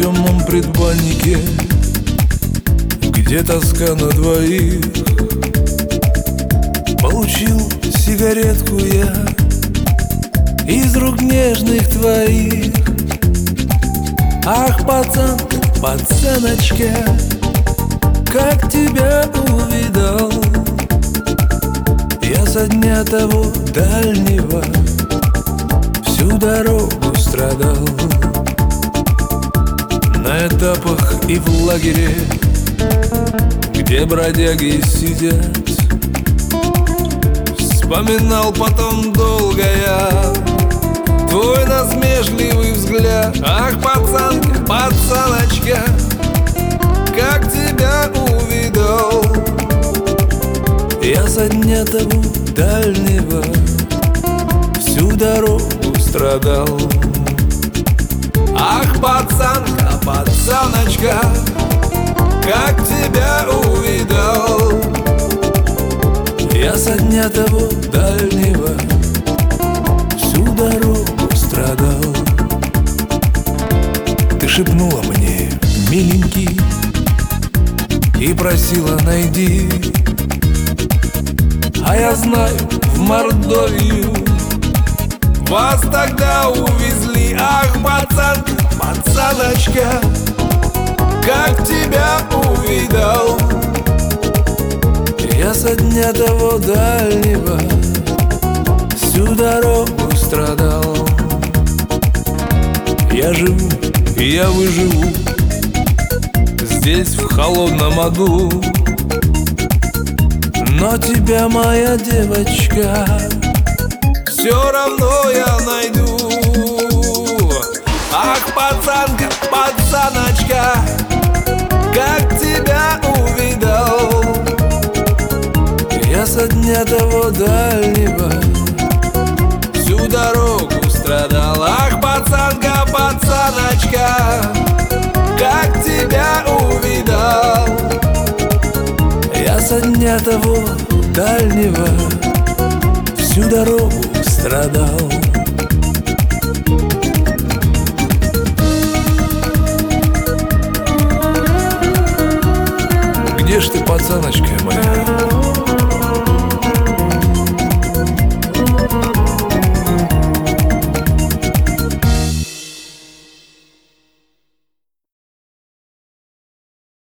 темном предбаннике, где тоска на двоих. Получил сигаретку я из рук нежных твоих. Ах, пацанка, пацаночка, как тебя увидал я со дня того дальнего, всю дорогу страдал. На этапах и в лагере, где бродяги сидят, вспоминал потом долго я твой насмешливый взгляд. Ах, пацанка, пацаночка, как тебя увидал я со дня того дальнего, всю дорогу страдал. Ах, пацанка, пацаночка, как тебя увидал я со дня того дальнего, всю дорогу страдал. Ты шепнула мне, миленький, и просила найди. А я знаю, в Мордовию вас тогда увезли. Ах, пацанка, пацаночка, как тебя увидал я со дня того дальнего, всю дорогу страдал. Я живу, я выживу здесь, в холодном аду, но тебя, моя девочка, все равно я найду. Ах, пацанка, пацаночка, как тебя увидал я со дня того дальнего, всю дорогу страдал. Ах, пацанка, пацаночка, как тебя увидал я со дня того дальнего, всю дорогу страдал. Где ж ты, пацаночка моя?